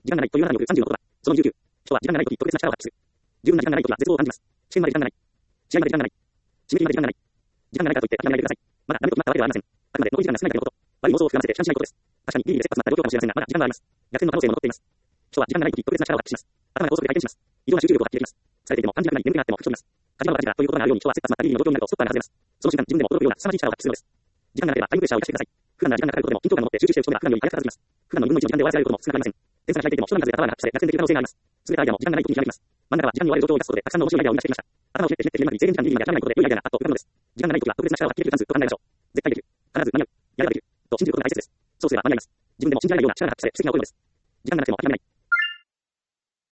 時間がないというのはよく30の言葉。その29。人は時間がないとき特別な力を発揮する。十分な時間がないときは絶望を感じます。試験まで時間がない。試合まで時間がない。締め切りまで時間がない。時間がないからといって諦めないでください。まだダメと決まったわけではありません。あくまで残り時間が少ないだけのこと。悪い妄想を膨らませて悲観しないことです。確かにギリギリで切羽詰まった状況かもしれませんが、まだ時間はあります。逆転の可能性も残っています。人は時間がないとき特別な力を発揮します。頭が高速で回転します。異常な集中力を発揮できます。疲れていても感じなくなり眠くなっても吹き飛びます。カジノが火事だということがあるように人は切羽詰まったギリギリの状況になるとストッパーが外れます。その瞬間自分でも驚くような凄まじい力を発揮するのです。時間がなければタイムプレッシャーを生かしてください。不安な時間がかかることでも緊張感を持って集中して打ち込めば普段より早く片付きます。普段の1/4の時間で終わらせられることも少なくありません。点差が開いていても人並み数でタワーが発揮され逆転できる可能性があります。全てアイデアも時間がないときに開きます。真ん中は時間に追われる状況を生かすことでたくさんの面白いアイデアを生み出してきました。頭をひねってひねってひねって制限時間ギリギリまで諦めないことで良いアイデアがあっと浮かぶのです。時間がないときは特別な力を発揮できるチャンスと考えましょう。絶対できる。必ず間に合う。やればできる。と信じることが大切です。そうすれば間に合います。自分でも信じられないような力が発揮され奇跡が起こるのです。時間がなくても諦めない。